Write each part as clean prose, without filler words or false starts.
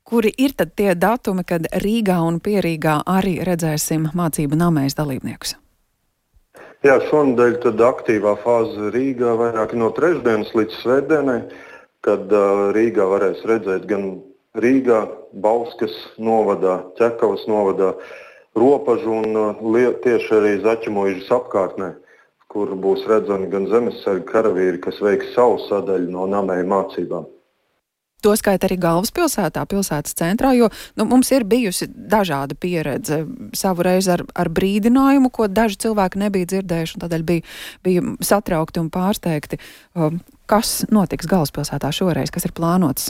Kuri ir tad tie datumi, kad Rīgā un Pierīgā arī redzēsim mācību namēs dalībniekus? Jā, šonadēļ tad aktīvā fāze Rīgā vairāk no trešdienas līdz svētdienai, kad Rīgā varēs redzēt gan Rīgā, Bauskas novadā, Ķekavas novadā, Ropažu un tieši arī Zaķemuižas apkārtnē, kur būs redzami gan zemesargi karavīri, kas veiks savu sadaļu no namēju mācībām. To skaita arī galvaspilsētā, pilsētas centrā, jo mums ir bijusi dažāda pieredze savreiz ar brīdinājumu, ko daži cilvēki nebija dzirdējuši, un tādēļ bija satraukti un pārsteigti. Kas notiks galvaspilsētā šoreiz, kas ir plānots?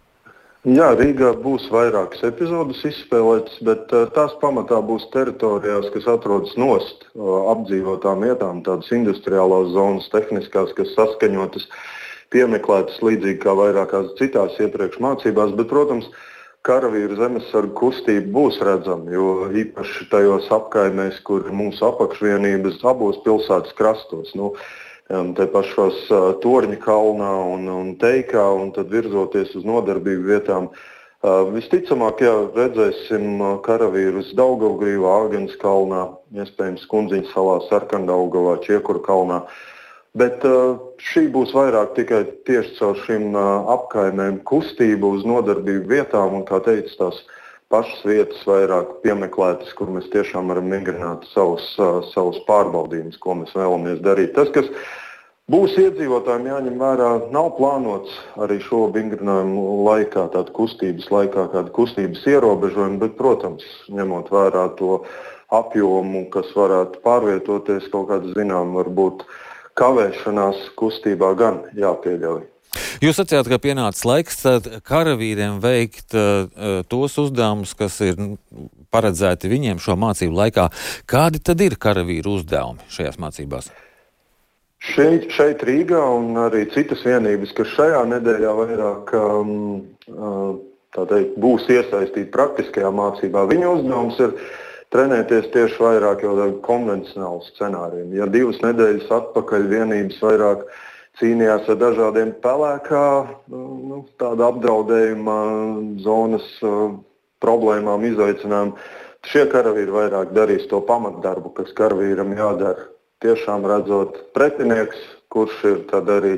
Jā, Rīgā būs vairākas epizodes izspēlētas, bet tās pamatā būs teritorijās, kas atrodas nost apdzīvotām vietām, tādas industriālās zonas, tehniskās, kas saskaņotas, piemeklētas līdzīgi kā vairākās citās iepriekš mācībās, bet, protams, karavīru zemesargu kustība būs redzama, jo īpaši tajos apkaimēs, kur ir mūsu apakšvienības abos pilsētas krastos. Te pašos Torņa kalnā un Teikā, un tad virzoties uz nodarbību vietām. Visticamāk, redzēsim karavīrus Daugavgrīvā, Āgans kalnā, iespējams Kundziņas salā, Sarkandaugavā, Čiekuru kalnā. Bet šī būs vairāk tikai tieši caur šīm apkaimēm kustību uz nodarbību vietām, un, kā teicu, tās pašas vietas vairāk piemeklētas, kur mēs tiešām varam migrināt savus pārbaudījumus, ko mēs vēlamies darīt. Tas, kas būs iedzīvotājiem jāņem vērā, nav plānots arī šo vingrinājumu laikā, tāda kustības laikā, kāda kustības ierobežojuma, bet, protams, ņemot vērā to apjomu, kas varētu pārvietoties, kaut kāda varbūt kavēšanās kustībā gan jāpieļauj. Jūs sacījāt, ka pienācis laiks karavīriem veikt tos uzdevumus, kas ir paredzēti viņiem šo mācību laikā. Kādi tad ir karavīru uzdevumi šajās mācībās? Šeit Rīgā un arī citas vienības, kas šajā nedēļā vairāk būs iesaistīti praktiskajā mācībā, viņu uzdevums ir trenēties tieši vairāk jau konvencionālu scenāriju. Ja 2 nedēļas atpakaļ vienības vairāk cīnījās ar dažādiem pelēkā tāda apdraudējuma zonas problēmām, izaicinājumiem. Šie karavīri vairāk darīs to pamatdarbu, kas karavīram jādara. Tiešām redzot pretinieks, kurš ir tad arī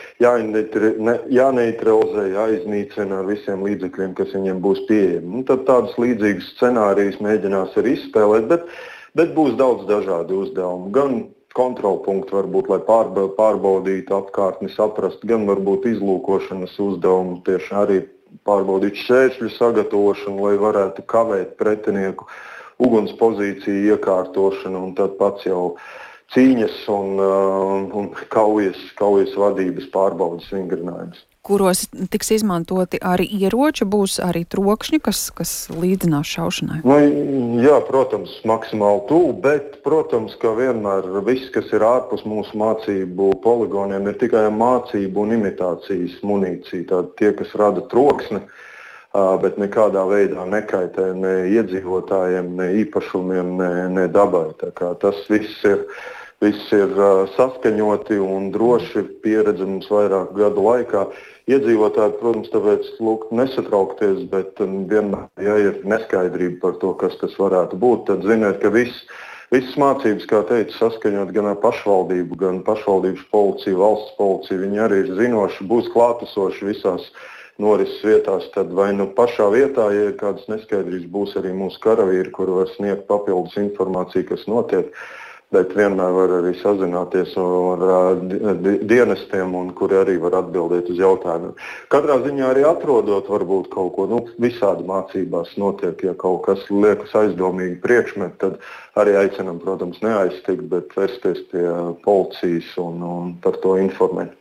jāneutralizē, jāiznīcina ar visiem līdzekļiem, kas viņiem būs pieejami. Tad tādus līdzīgus scenārijus mēģinās arī izspēlēt, bet būs daudz dažādu uzdevumu. Gan kontrolpunkti varbūt, lai pārbaudītu apkārtni, saprastu, gan varbūt izlūkošanas uzdevumu, tieši arī pārbaudīt šķēršļu sagatavošanu, lai varētu kavēt pretinieku uguns pozīciju iekārtošanu un tad pats jau cīņas un kaujas vadības pārbaudas vingrinājums. Kuros tiks izmantoti arī ieroči, būs arī trokšņi, kas līdzinās šaušanai? Jā, protams, maksimāli tuvu, bet, protams, ka vienmēr viss, kas ir ārpus mūsu mācību poligoniem, ir tikai mācību un imitācijas munīcija. Tātad tie, kas rada troksni, bet nekādā veidā nekaitē ne iedzīvotājiem, ne īpašumiem, ne dabai. Tā kā tas viss ir saskaņoti un droši pieredzams vairāku gadu laikā. Iedzīvotāji, protams, tāpēc nesatraukties, bet vienmēr, ja ir neskaidrība par to, kas tas varētu būt, tad ziniet, ka visas mācības, kā teicu, saskaņot gan ar pašvaldību, gan pašvaldības policiju, valsts policiju, viņi arī ir zinoši, būs klātesoši visās norises vietās, tad vai pašā vietā, ja ir kādas neskaidrības, būs arī mūsu karavīri, kuri var sniegt papildus informāciju, kas notiek. Bet vienmēr var arī sazināties ar dienestiem, kuri arī var atbildēt uz jautājumiem. Katrā ziņā arī atrodot varbūt kaut ko, visādi mācībās notiek, ja kaut kas liekas aizdomīgi priekšmet, tad arī aicinam, protams, neaiztikt, bet vērsties pie policijas un par to informēt.